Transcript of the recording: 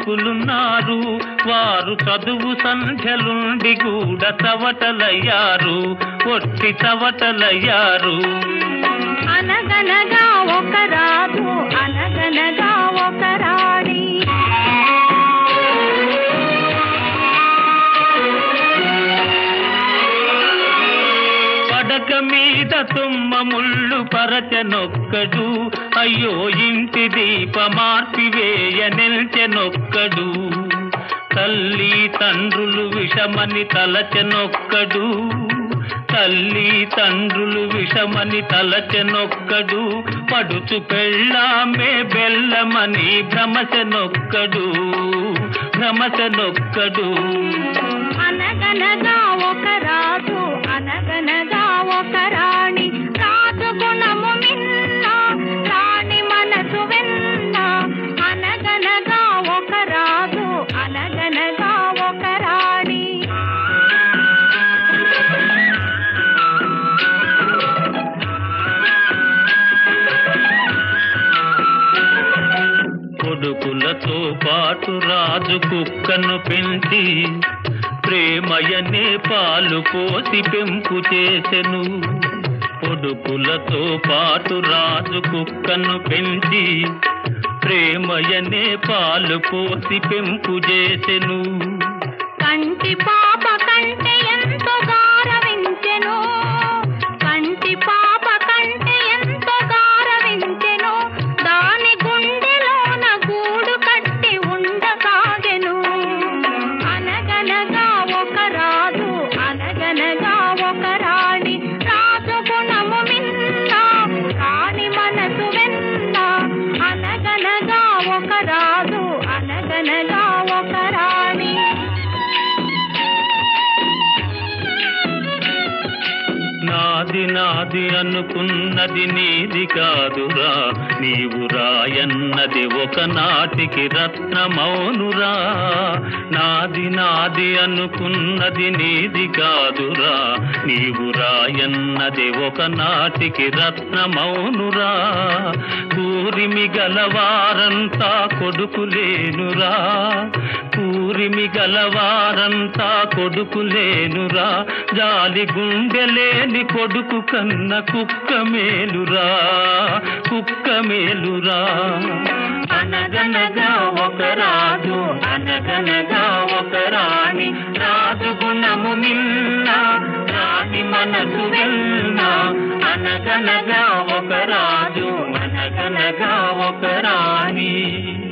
యువకులున్నారు, వారు చదువు సంధ్యలుండి కూడా చవటలయ్యారు, ఒట్టి చవటలయ్యారు. అనగనగా ఒక రాజు, అనగనగా ఒక రాణి. పడక మీద తుమ్మ ముళ్ళు పరచనొక్కడు, అయ్యో ఇంటి దీప మార్పివేయ నిల్చెనొక్కడు. తల్లి తండ్రులు విషమని తలచెనొక్కడు, తల్లి తండ్రులు విషమని తలచెనొక్కడు. పడుచు పెళ్ళామే బెల్లమని భ్రమచెనొక్కడు, భ్రమచెనొక్కడు. అనగనగా ఒక రాజు, అనగనగా ఒక రాణి. రాజు గుణము మిన్న, రాణి మనసు వెన్న. అనగనగా ఒక రాజు, అనగనగా ఒక రాణి. కొడుకులతో పాటు రాజు కుక్కను పెంచి ప్రేమయనే పాలు పోసి పెంపు చేసెను. కొడుకులతో పాటు రాజు కుక్కను పెంచి ప్రేమయనే పాలు పోసి పెంపు చేసెను. కంటి పాప కంటే ఎంతో గారవించెను, కంటి పాప కంటే ఎంతో గారవించెను. దాని గుండెలోన గూడు కట్టి ఉండసాగెను. అనగనగా ఒక రాజు, అనగనగా ఒక రాణి. రాజు గుణము మిన్న, రాణి మనసు వెన్న. అనగనగా ఒక రాజు, అనగనగా ఒక రాణి. నాది నాది అనుకున్నది నీది కాదురా, నీవు రాయన్నది ఒకనాటికి రత్నమౌనురా. నాది నాది అనుకున్నది నీది కాదురా, నీవు రాయన్నది ఒకనాటికి రత్నమౌనురా. కూరిమి గలవారంతా కొడుకులేనురా, కూరిమి గలవారంతా కొడుకులేనురా. జాలి గుండెలేని కొడుకు కన్న కుక్క మేలురా, కుక్క మేలురా. అనగనగా ఒక రాజు, అనగనగా ఒక రాణి. రాజు గుణము మిన్న, రాణి మనసు వెన్న. అనగనగా ఒక రాజు, అనగనగా ఒక రాణి.